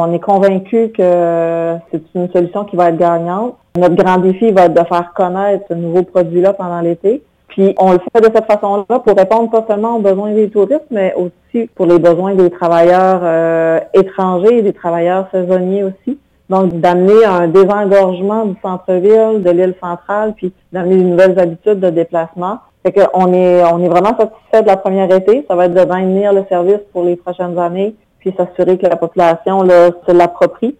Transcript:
on est convaincu que c'est une solution qui va être gagnante. Notre grand défi va être de faire connaître ce nouveau produit-là pendant l'été. Puis on le fait de cette façon-là pour répondre pas seulement aux besoins des touristes, mais aussi pour les besoins des travailleurs étrangers et des travailleurs saisonniers aussi. Donc, d'amener un désengorgement du centre-ville, de l'île centrale, puis d'amener de nouvelles habitudes de déplacement. Fait qu'on est vraiment satisfait de la première été. Ça va être de maintenir le service pour les prochaines années, puis s'assurer que la population là, se l'approprie.